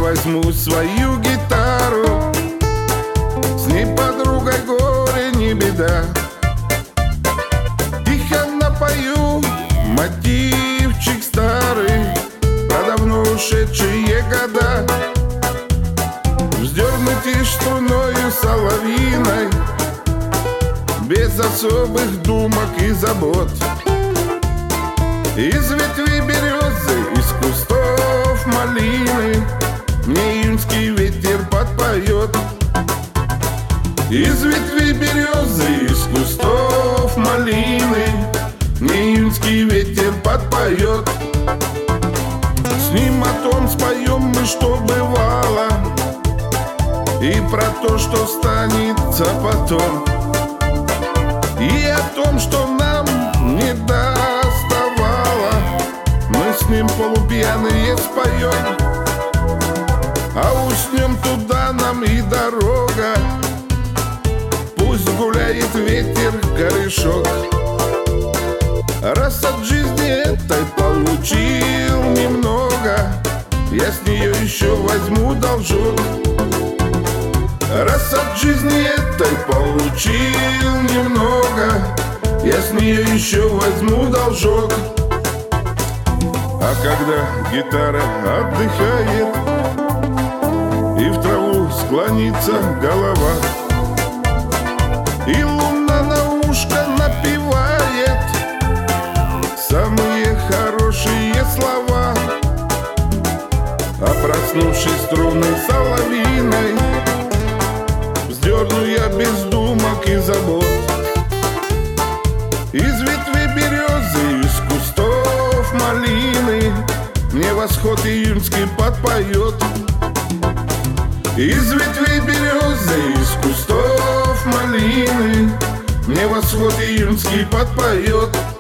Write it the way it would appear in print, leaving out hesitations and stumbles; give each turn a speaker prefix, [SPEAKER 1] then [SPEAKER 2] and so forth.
[SPEAKER 1] возьму свою гитару, с ней подругой горе не беда. Тихо напою мотивчик старый про давно ушедшие года. Вздернутый струною соловьиной, без особых думок и забот. Из ветвей березы, из кустов малины мне июньский ветер подпоет. Из ветвей березы, из кустов малины мне июньский ветер подпоет. С ним о том споем мы, что бывало, и про то, что станется потом, и о том, что нам не доставало. Мы с ним полупьяные споем, а уснем туда нам и дорога. Пусть гуляет ветер, корешок. Раз от жизни этой получил немного, я с нее еще возьму должок. Раз от жизни этой получил немного, я с нее еще возьму должок. А когда гитара отдыхает и в траву склонится голова, и луна на ушко напевает самые хорошие слова, а проснувшись струнной соловьиной, вздерну я без думок и забот. Из ветвей березы, из кустов малины мне восход июньский подпоет. Из ветвей березы, из кустов малины мне восход июньский подпоет.